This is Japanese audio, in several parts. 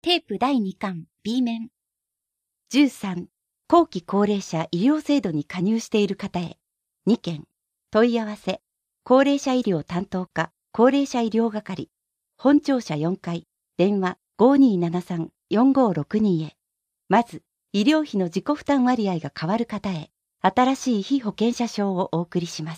テープ第2巻 B 面。 13、後期高齢者医療制度に加入している方へ。2件。問い合わせ。高齢者医療担当課、高齢者医療係。本庁舎4階、電話 5273-4562 へ。まず、医療費の自己負担割合が変わる方へ、新しい被保険者証をお送りします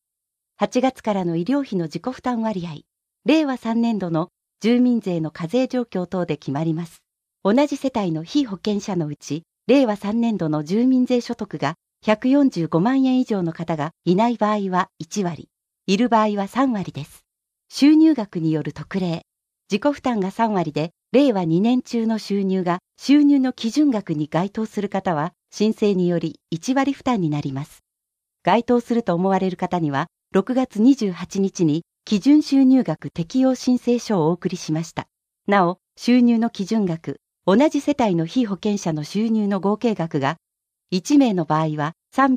。8月からの医療費の自己負担割合、令和3年度の住民税の課税状況等で決まります。同じ世帯の被保険者のうち、令和3年度の住民税所得が145万円以上の方がいない場合は1割、いる場合は3割です。収入額による特例。自己負担が3割で、令和2年中の収入が収入の基準額に該当する方は、申請により1割負担になります。該当すると思われる方には、6月28日に基準収入額適用申請書をお送りしました。なお、収入の基準額、同じ世帯の被保険者の収入の合計額が、1名の場合は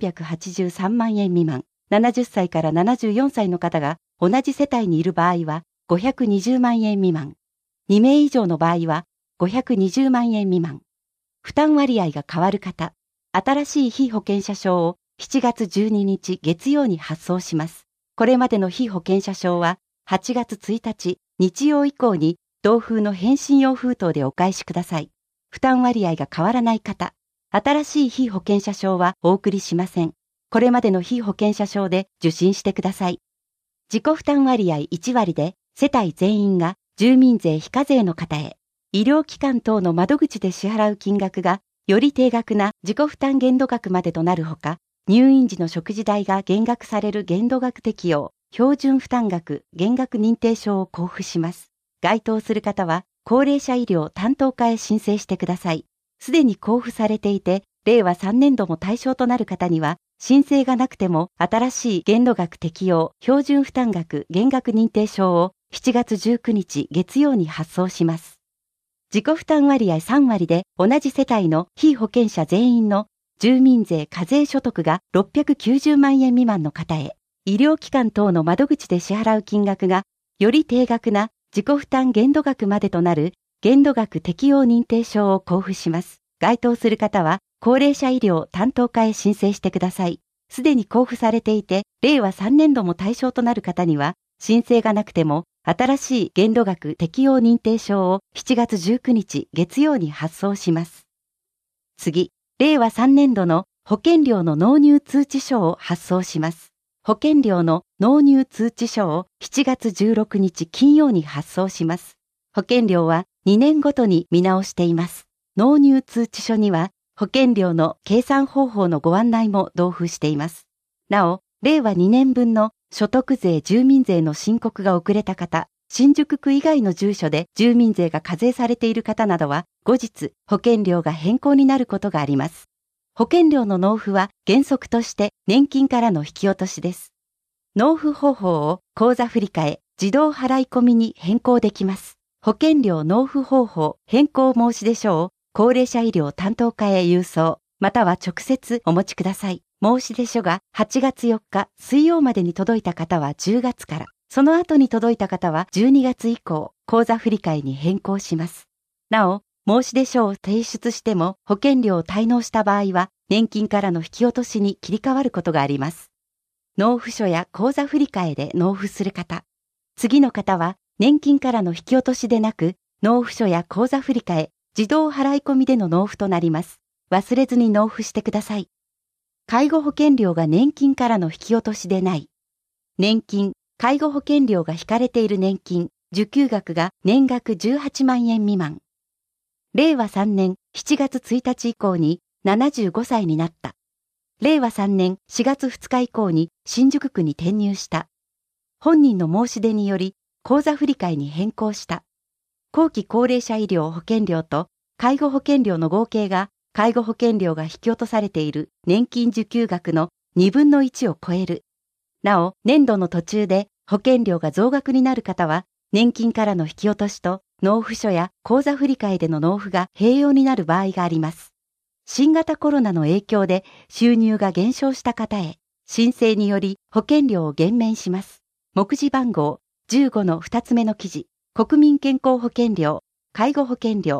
383万円未満、70歳から74歳の方が同じ世帯にいる場合は520万円未満、2名以上の場合は520万円未満。負担割合が変わる方、新しい被保険者証を7月12日月曜に発送します。これまでの被保険者証は8月1日日曜以降に同封の返信用封筒でお返しください。負担割合が変わらない方、新しい被保険者証はお送りしません。これまでの被保険者証で受診してください。自己負担割合1割で世帯全員が住民税非課税の方へ、医療機関等の窓口で支払う金額がより低額な自己負担限度額までとなるほか、入院時の食事代が減額される限度額適用、標準負担額減額認定証を交付します。該当する方は、高齢者医療担当課へ申請してください。すでに交付されていて、令和3年度も対象となる方には、申請がなくても新しい限度額適用、標準負担額減額認定証を7月19日月曜に発送します。自己負担割合3割で同じ世帯の被保険者全員の住民税課税所得が690万円未満の方へ、医療機関等の窓口で支払う金額がより低額な自己負担限度額までとなる限度額適用認定証を交付します。該当する方は高齢者医療担当課へ申請してください。すでに交付されていて、令和3年度も対象となる方には、申請がなくても新しい限度額適用認定証を7月19日月曜に発送します。次。令和3年度の保険料の納入通知書を発送します。保険料の納入通知書を7月16日金曜に発送します。保険料は2年ごとに見直しています。納入通知書には保険料の計算方法のご案内も同封しています。なお、令和2年分の所得税・住民税の申告が遅れた方、新宿区以外の住所で住民税が課税されている方などは、後日保険料が変更になることがあります。保険料の納付は原則として年金からの引き落としです。納付方法を口座振替、自動払い込みに変更できます。保険料納付方法変更申出書を高齢者医療担当課へ郵送、または直接お持ちください。申出書が8月4日水曜までに届いた方は10月から、その後に届いた方は12月以降、口座振替に変更します。なお、申出書を提出しても保険料を滞納した場合は、年金からの引き落としに切り替わることがあります。納付書や口座振替で納付する方。次の方は、年金からの引き落としでなく、納付書や口座振替、自動払い込みでの納付となります。忘れずに納付してください。介護保険料が年金からの引き落としでない。年金、介護保険料が引かれている年金、受給額が年額18万円未満。令和3年7月1日以降に75歳になった。令和3年4月2日以降に新宿区に転入した。本人の申し出により口座振替に変更した。後期高齢者医療保険料と介護保険料の合計が介護保険料が引き落とされている年金受給額の2分の1を超える。なお、年度の途中で保険料が増額になる方は、年金からの引き落としと納付書や口座振替での納付が併用になる場合があります。新型コロナの影響で収入が減少した方へ、申請により保険料を減免します。目次番号15の2つ目の記事、国民健康保険料、介護保険料、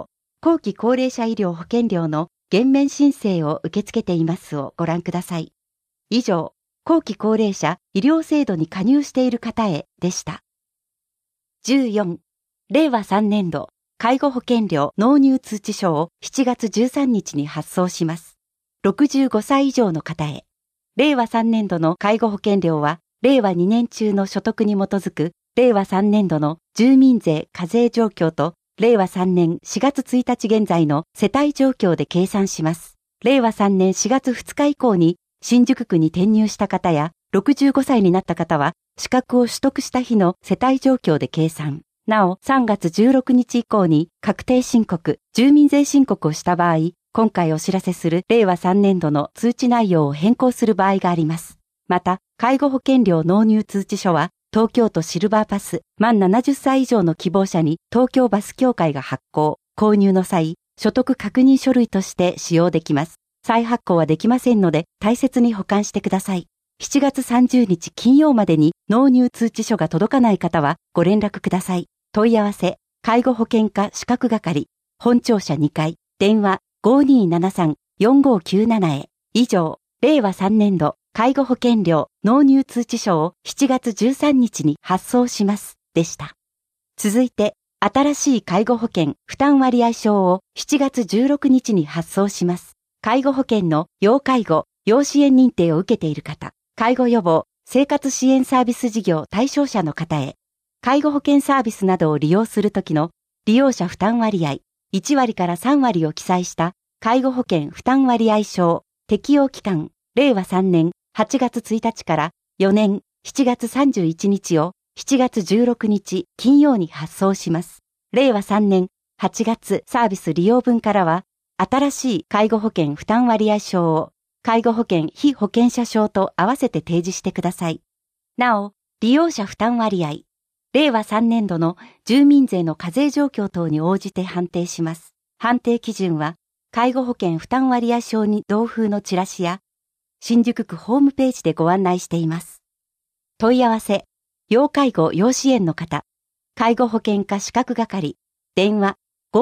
後期高齢者医療保険料の減免申請を受け付けていますをご覧ください。以上、後期高齢者医療制度に加入している方へでした。14、令和3年度介護保険料納入通知書を7月13日に発送します。65歳以上の方へ。令和3年度の介護保険料は、令和2年中の所得に基づく令和3年度の住民税課税状況と、令和3年4月1日現在の世帯状況で計算します。令和3年4月2日以降に新宿区に転入した方や65歳になった方は資格を取得した日の世帯状況で計算。なお3月16日以降に確定申告、住民税申告をした場合、今回お知らせする令和3年度の通知内容を変更する場合があります。また、介護保険料納入通知書は東京都シルバーパス満70歳以上の希望者に東京バス協会が発行、購入の際、所得確認書類として使用できます。再発行はできませんので大切に保管してください。7月30日金曜までに納入通知書が届かない方はご連絡ください。問い合わせ、介護保険課資格係、本庁舎2階、電話 5273-4597 へ。以上、令和3年度介護保険料納入通知書を7月13日に発送します。でした。続いて、新しい介護保険負担割合証を7月16日に発送します。介護保険の要介護、要支援認定を受けている方、介護予防、生活支援サービス事業対象者の方へ、介護保険サービスなどを利用するときの利用者負担割合、1割から3割を記載した介護保険負担割合証、適用期間、令和3年8月1日から4年7月31日を7月16日金曜に発送します。令和3年8月サービス利用分からは、新しい介護保険負担割合証を介護保険被保険者証と合わせて提示してください。なお、利用者負担割合、令和3年度の住民税の課税状況等に応じて判定します。判定基準は、介護保険負担割合証に同封のチラシや、新宿区ホームページでご案内しています。問い合わせ、要介護要支援の方、介護保険課資格係、電話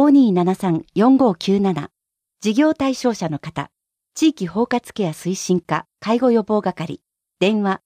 5273-4597、事業対象者の方、地域包括ケア推進課介護予防係、電話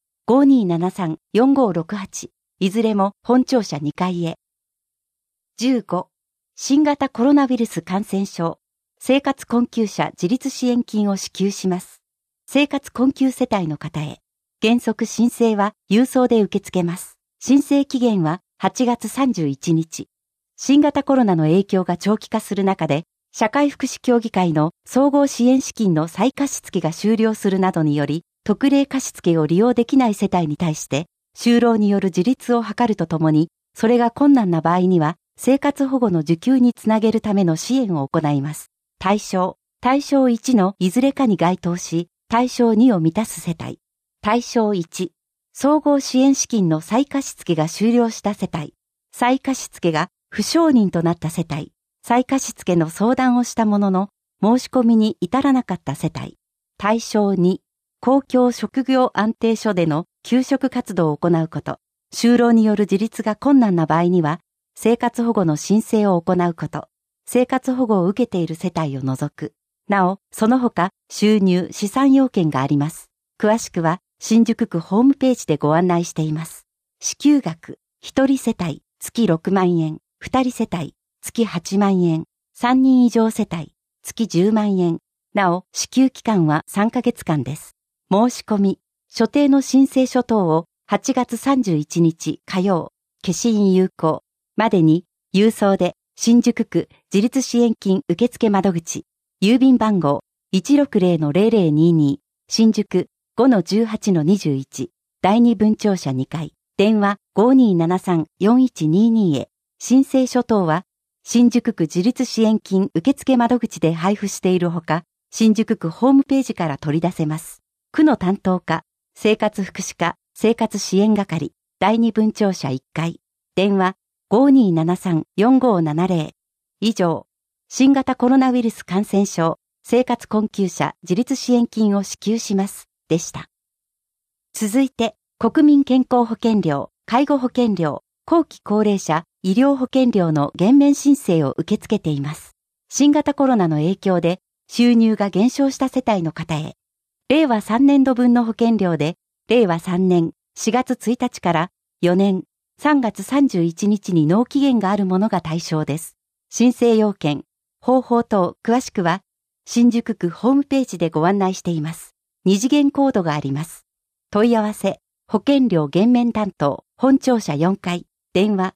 5273-4568、いずれも本庁舎2階へ。15、新型コロナウイルス感染症、生活困窮者自立支援金を支給します。生活困窮世帯の方へ。原則申請は郵送で受け付けます。申請期限は8月31日。新型コロナの影響が長期化する中で、社会福祉協議会の総合支援資金の再貸付が終了するなどにより、特例貸付を利用できない世帯に対して、就労による自立を図るとともに、それが困難な場合には、生活保護の受給につなげるための支援を行います。対象1のいずれかに該当し、対象2を満たす世帯。対象1、総合支援資金の再貸付が終了した世帯。再貸付が不承認となった世帯。再貸付の相談をしたものの、申し込みに至らなかった世帯。対象2、公共職業安定所での求職活動を行うこと。就労による自立が困難な場合には、生活保護の申請を行うこと。生活保護を受けている世帯を除く。なお、その他、収入・資産要件があります。詳しくは、新宿区ホームページでご案内しています。支給額、1人世帯、月6万円、2人世帯、月8万円、3人以上世帯、月10万円。なお、支給期間は3ヶ月間です。申し込み、所定の申請書等を8月31日火曜、消印有効までに、郵送で、新宿区自立支援金受付窓口、郵便番号 160-0022、新宿 5-18-21、第二分庁舎2階、電話 5273-4122 へ。申請書等は、新宿区自立支援金受付窓口で配布しているほか、新宿区ホームページから取り出せます。区の担当課、生活福祉課、生活支援係、第二分庁舎1階、電話 5273-4570。以上、新型コロナウイルス感染症、生活困窮者自立支援金を支給します、でした。続いて、国民健康保険料、介護保険料、後期高齢者医療保険料の減免申請を受け付けています。 新型コロナの影響で収入が減少した世帯の方へ、令和3年度分の保険料で、令和3年4月1日から4年3月31日に納期限があるものが対象です。申請要件、方法等詳しくは、新宿区ホームページでご案内しています。二次元コードがあります。問い合わせ、保険料減免担当、本庁舎4階、電話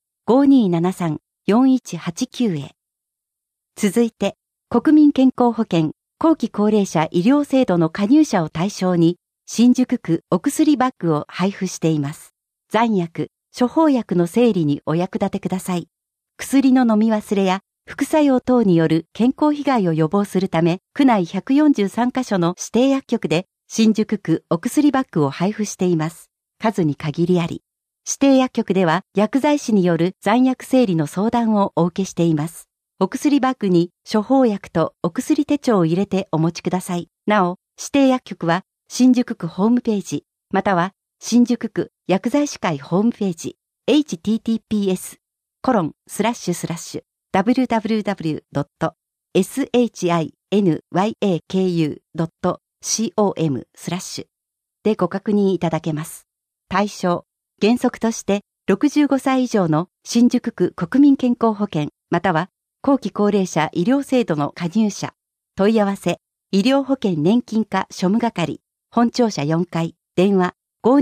5273-4189 へ。続いて、国民健康保険後期高齢者医療制度の加入者を対象に、新宿区お薬バッグを配布しています。残薬、処方薬の整理にお役立てください。薬の飲み忘れや副作用等による健康被害を予防するため、区内143カ所の指定薬局で新宿区お薬バッグを配布しています。数に限りあり。指定薬局では薬剤師による残薬整理の相談をお受けしています。お薬バッグに処方薬とお薬手帳を入れてお持ちください。なお、指定薬局は新宿区ホームページ、または新宿区薬剤師会ホームページ、https://www.shinyaku.com/ でご確認いただけます。対象、原則として65歳以上の新宿区国民健康保険、または後期高齢者医療制度の加入者。問い合わせ、医療保険年金課庶務係、本庁舎4階、電話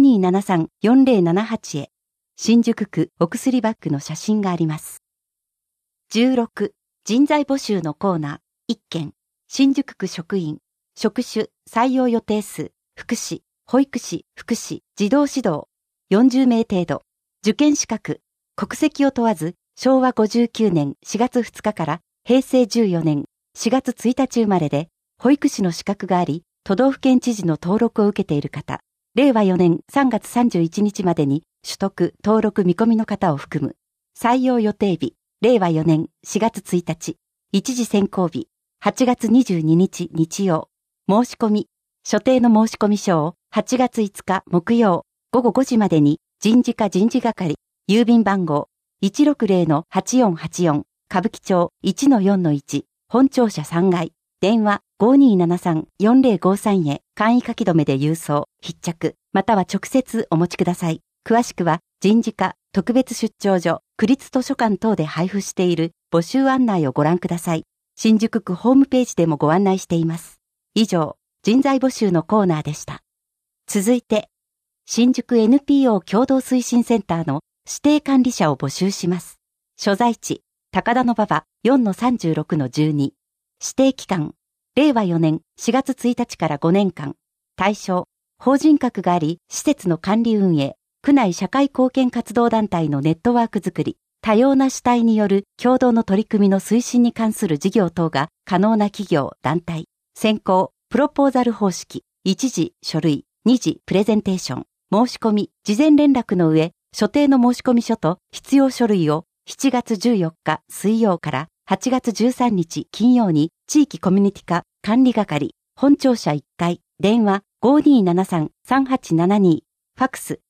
5273-4078 へ。新宿区お薬バッグの写真があります。16、人材募集のコーナー、1件、新宿区職員、職種、採用予定数、福祉、保育士、福祉、児童指導、40名程度、受験資格、国籍を問わず、昭和59年4月2日から平成14年4月1日生まれで、保育士の資格があり、都道府県知事の登録を受けている方、令和4年3月31日までに取得・登録見込みの方を含む、採用予定日、令和4年4月1日、一次選考日、8月22日日曜、申し込み、所定の申込書を8月5日木曜午後5時までに人事課人事係、郵便番号 160-8484 歌舞伎町 1-4-1 本庁舎3階、電話 5273-4053 へ簡易書き留めで郵送、必着、または直接お持ちください。詳しくは人事課特別出張所、区立図書館等で配布している募集案内をご覧ください。新宿区ホームページでもご案内しています。以上、人材募集のコーナーでした。続いて、新宿 NPO 共同推進センターの指定管理者を募集します。所在地、高田馬場 4-36-12。指定期間、令和4年4月1日から5年間。対象、法人格があり、施設の管理運営、区内社会貢献活動団体のネットワークづくり、多様な主体による共同の取り組みの推進に関する事業等が可能な企業、団体。選考、プロポーザル方式、1次書類、2次プレゼンテーション、申し込み、事前連絡の上、所定の申込書と必要書類を7月14日水曜から8月13日金曜に地域コミュニティ課管理係、本庁舎1階、電話 5273-3872、ファックス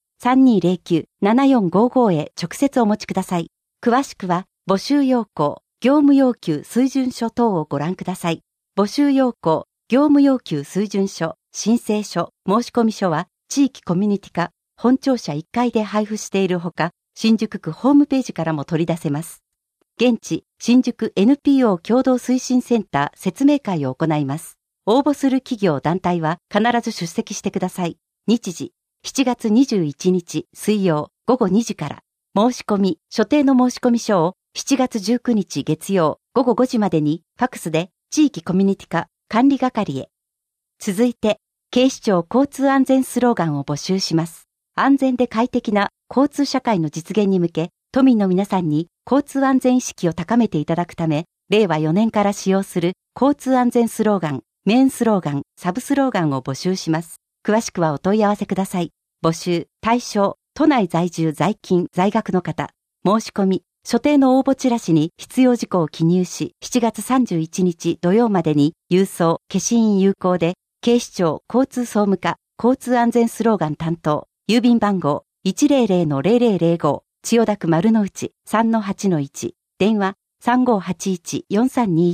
3209-7455 へ直接お持ちください。詳しくは募集要項、業務要求水準書等をご覧ください。募集要項、業務要求水準書、申請書、申込書は地域コミュニティ課本庁舎1階で配布しているほか、新宿区ホームページからも取り出せます。現地、新宿 NPO 共同推進センター説明会を行います。応募する企業団体は必ず出席してください。日時、7月21日水曜午後2時から。申し込み、所定の申込書を7月19日月曜午後5時までにファックスで地域コミュニティ課管理係へ。続いて、警視庁交通安全スローガンを募集します。安全で快適な交通社会の実現に向け、都民の皆さんに交通安全意識を高めていただくため、令和4年から使用する交通安全スローガン、メインスローガン、サブスローガンを募集します。詳しくはお問い合わせください。募集、対象、都内在住在勤在学の方。申し込み、所定の応募チラシに必要事項を記入し、7月31日土曜までに郵送、消印有効で、警視庁交通総務課交通安全スローガン担当、郵便番号 100-0005 千代田区丸の内 3-8-1 電話 3581-4321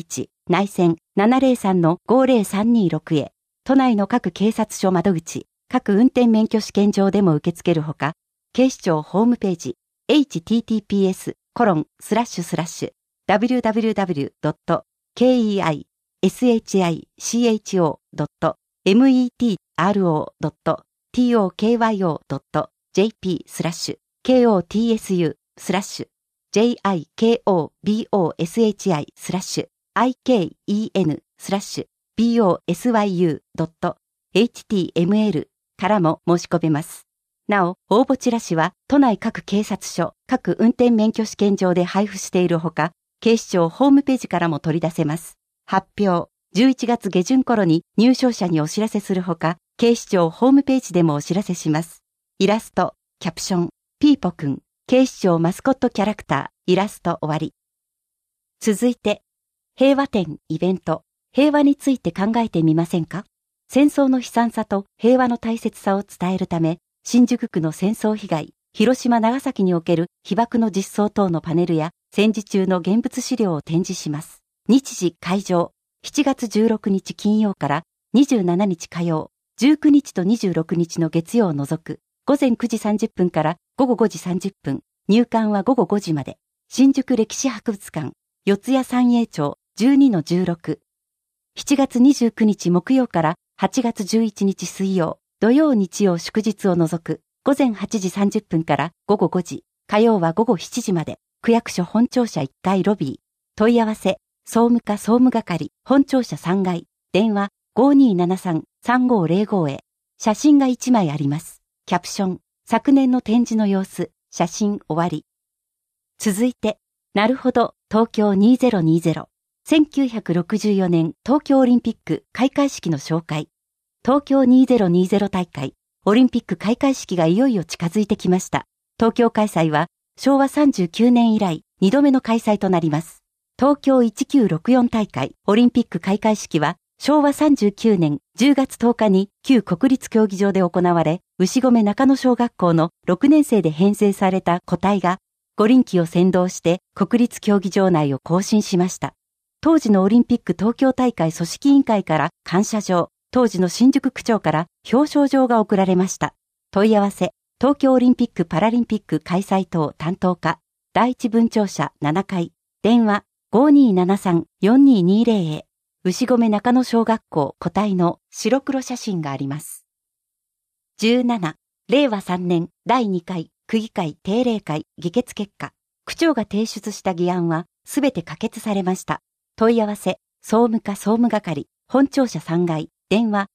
内線 703-50326 へ、都内の各警察署窓口、各運転免許試験場でも受け付けるほか、警視庁ホームページ、https://www.keisikyo.muteru.tokyo.html からも申し込めます。なお、応募チラシは都内各警察署、各運転免許試験場で配布しているほか、警視庁ホームページからも取り出せます。発表、11月下旬頃に入賞者にお知らせするほか、警視庁ホームページでもお知らせします。イラスト、キャプション、ピーポくん、警視庁マスコットキャラクター、イラスト終わり。続いて、平和展イベント、平和について考えてみませんか？戦争の悲惨さと平和の大切さを伝えるため、新宿区の戦争被害、広島長崎における被爆の実相等のパネルや戦時中の現物資料を展示します。日時会場、7月16日金曜から27日火曜、19日と26日の月曜を除く、午前9時30分から午後5時30分、入館は午後5時まで、新宿歴史博物館、四谷三栄町 12-16。7月29日木曜から8月11日水曜、土曜日曜祝日を除く、午前8時30分から午後5時、火曜は午後7時まで、区役所本庁舎1階ロビー、問い合わせ、総務課総務係、本庁舎3階、電話 5273-3505 へ、写真が1枚あります。キャプション、昨年の展示の様子、写真終わり。続いて、なるほど、東京2020。1964年東京オリンピック開会式の紹介。東京2020大会、オリンピック開会式がいよいよ近づいてきました。東京開催は昭和39年以来2度目の開催となります。東京1964大会、オリンピック開会式は昭和39年10月10日に旧国立競技場で行われ、牛込中野小学校の6年生で編成された個体が五輪旗を先導して国立競技場内を行進しました。当時のオリンピック東京大会組織委員会から感謝状、当時の新宿区長から表彰状が贈られました。問い合わせ、東京オリンピック・パラリンピック開催等担当課、第一分庁舎7階、電話 5273-4220 へ、牛込中野小学校個体の白黒写真があります。17、令和3年第2回区議会定例会議決結果、区長が提出した議案はすべて可決されました。問い合わせ、総務課総務係、本庁舎3階、電話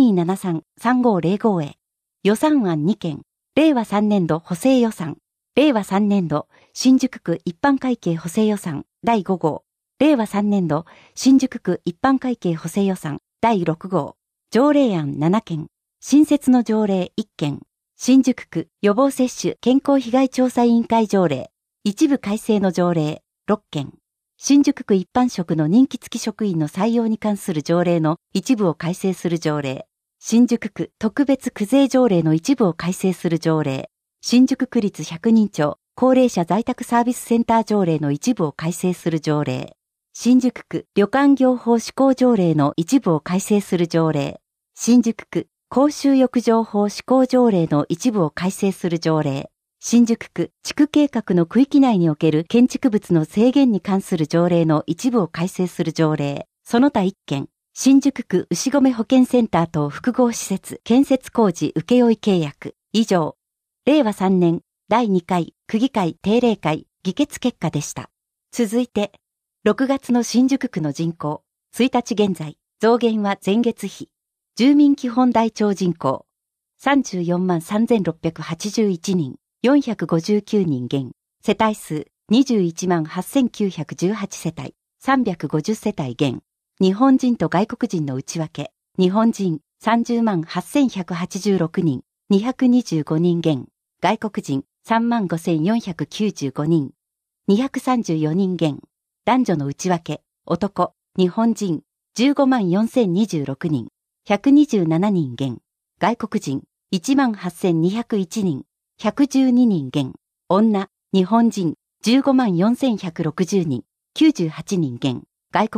5273-3505 へ。予算案2件、令和3年度補正予算、令和3年度新宿区一般会計補正予算第5号、令和3年度新宿区一般会計補正予算第6号、条例案7件、新設の条例1件、新宿区予防接種健康被害調査委員会条例、一部改正の条例6件、新宿区一般職の任期付き職員の採用に関する条例の一部を改正する条例、新宿区特別区税条例の一部を改正する条例、新宿区立百人町高齢者在宅サービスセンター条例の一部を改正する条例、新宿区旅館業法施行条例の一部を改正する条例、新宿区公衆浴場法施行条例の一部を改正する条例、新宿区地区計画の区域内における建築物の制限に関する条例の一部を改正する条例、その他1件、新宿区牛込保健センター等複合施設建設工事請負契約、以上、令和3年第2回区議会定例会議決結果でした。続いて、6月の新宿区の人口、1日現在、増減は前月比、住民基本台帳人口、343,681人、459人減、世帯数218,918世帯、350世帯減、日本人と外国人の内訳、日本人308,186人、225人減、外国人35,495人、234人減、男女の内訳、男、日本人154,026人、127人減、外国人18,201人、112人減、女、日本人154,160人、98人減、外国人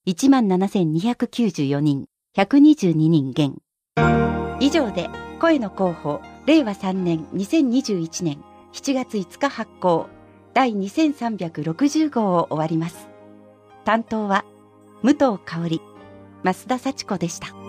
17,294人、122人減。以上で、声の広報、令和3年2021年7月5日発行、第2360号を終わります。担当は、武藤香織、増田幸子でした。